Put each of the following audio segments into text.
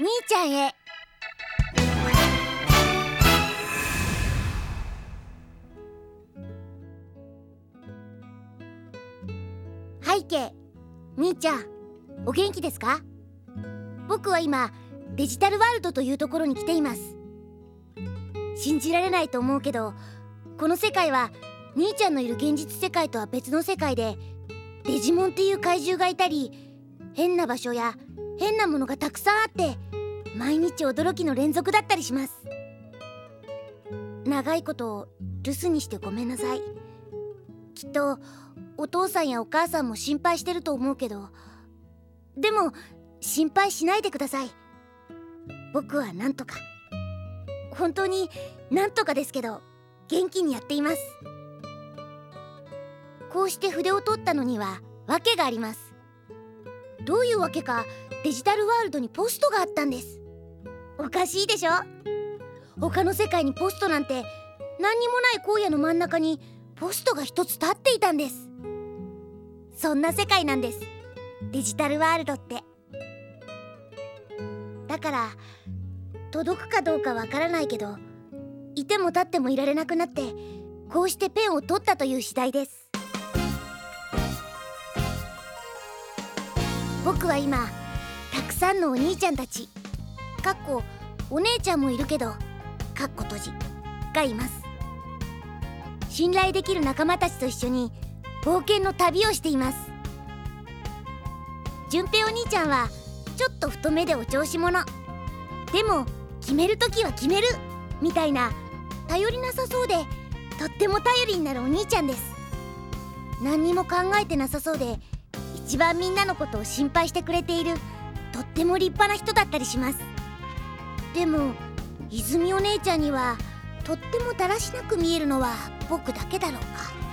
兄ちゃんへ。背景、兄ちゃんお元気ですか？僕は今デジタルワールドというところに来ています。信じられないと思うけど、この世界は兄ちゃんのいる現実世界とは別の世界で、デジモンっていう怪獣がいたり、変な場所や変なものがたくさんあって、毎日驚きの連続だったりします。長いこと留守にしてごめんなさい。きっとお父さんやお母さんも心配してると思うけど、でも心配しないでください。僕はなんとか、本当になんとかですけど元気にやっています。こうして筆を取ったのには訳があります。どういうわけかデジタルワールドにポストがあったんです。おかしいでしょ？他の世界にポストなんて何にもない荒野の真ん中にポストが一つ立っていたんです。そんな世界なんです、デジタルワールドって。だから届くかどうかわからないけど、いても立ってもいられなくなって、こうしてペンを取ったという次第です。僕は今たくさんのお兄ちゃんたちお姉ちゃんもいるけど閉じがいます。信頼できる仲間たちと一緒に冒険の旅をしています。順平お兄ちゃんはちょっと太めでお調子者でも、決めるときは決めるみたいな頼りなさそうでとっても頼りになるお兄ちゃんです。何にも考えてなさそうで、一番みんなのことを心配してくれているとっても立派な人だったりします。でも泉お姉ちゃんにはとってもだらしなく見えるのは僕だけだろうか。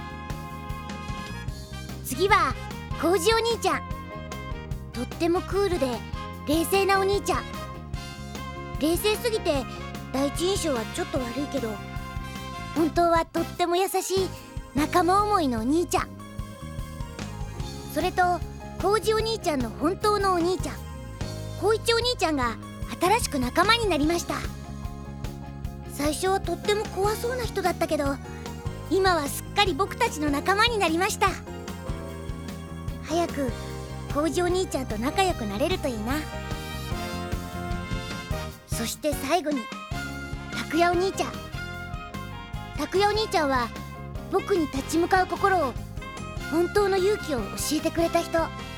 次は浩二お兄ちゃん。とってもクールで冷静なお兄ちゃん。冷静すぎて第一印象はちょっと悪いけど、本当はとっても優しい仲間思いのお兄ちゃん。それと浩二お兄ちゃんの本当のお兄ちゃん、浩一お兄ちゃんが新しく仲間になりました。最初はとっても怖そうな人だったけど、今はすっかり僕たちの仲間になりました。早く浩二お兄ちゃんと仲良くなれるといいな。そして最後に拓也お兄ちゃん。拓也お兄ちゃんは僕に立ち向かう心を、本当の勇気を教えてくれた人。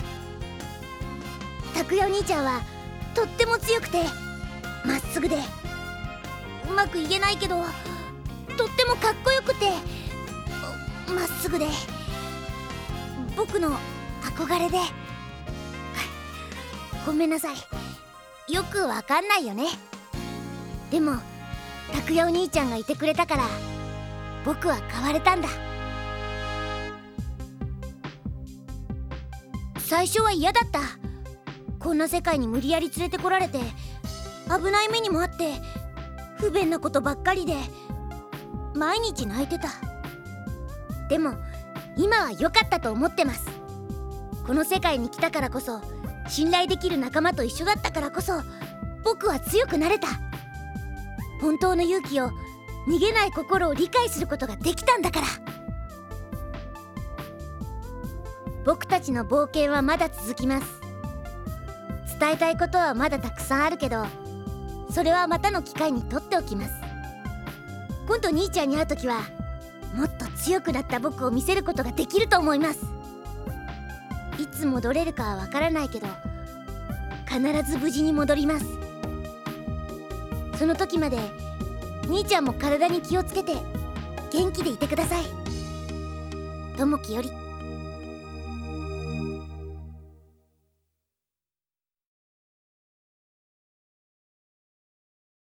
拓也お兄ちゃんはとっても強くてまっすぐで、うまく言えないけどとってもかっこよくてまっすぐで、僕の憧れでごめんなさい、よくわかんないよね。でも拓也お兄ちゃんがいてくれたから僕は変われたんだ。最初は嫌だった。こんな世界に無理やり連れてこられて、危ない目にもあって不便なことばっかりで毎日泣いてた。でも今は良かったと思ってます。この世界に来たからこそ、信頼できる仲間と一緒だったからこそ、僕は強くなれた。本当の勇気を、逃げない心を理解することができたんだから。僕たちの冒険はまだ続きます。伝えたいことはまだたくさんあるけど、それはまたの機会に取っておきます。今度兄ちゃんに会うときはもっと強くなった僕を見せることができると思います。いつ戻れるかはわからないけど、必ず無事に戻ります。その時まで兄ちゃんも体に気をつけて元気でいてください。ともきより。